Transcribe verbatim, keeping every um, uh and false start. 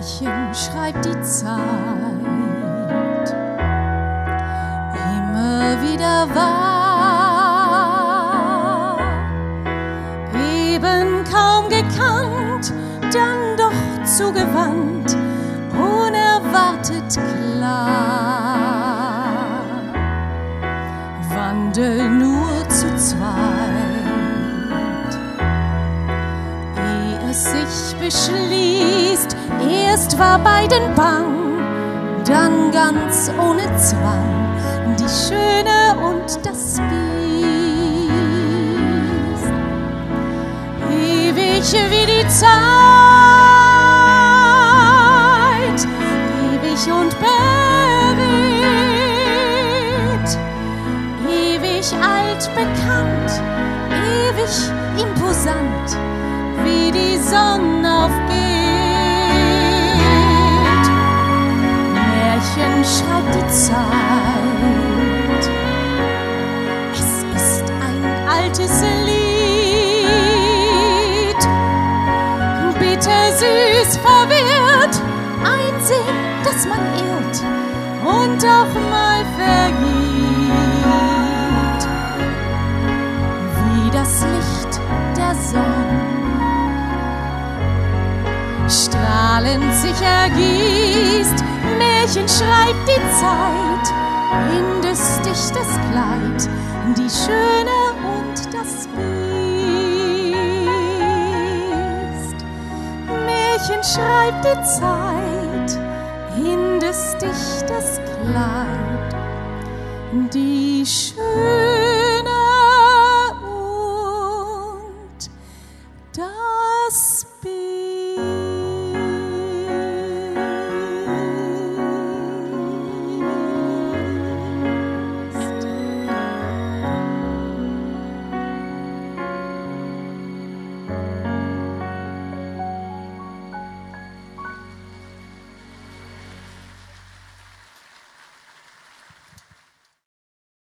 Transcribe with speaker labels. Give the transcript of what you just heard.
Speaker 1: Märchen schreibt die Zeit immer wieder wahr, eben kaum gekannt, dann doch zugewandt, unerwartet klar. Wandel nur zu zweit, ehe es sich beschließt. Erst war beiden bang, dann ganz ohne Zwang die Schöne und das Biest. Ewig wie die Zeit, ewig und bewegt, ewig altbekannt, ewig imposant, wie die Sonne aufgeht. Märchen schreibt die Zeit, es ist ein altes Lied, bittersüß verwirrt, einsehen, dass man irrt und auch mal vergeht, wie das Licht der Sonne strahlend sich ergießt. Märchen schreibt die Zeit in des Dichters Kleid, die Schöne und das Biest. Märchen schreibt die Zeit in des Dichters Kleid, die Schöne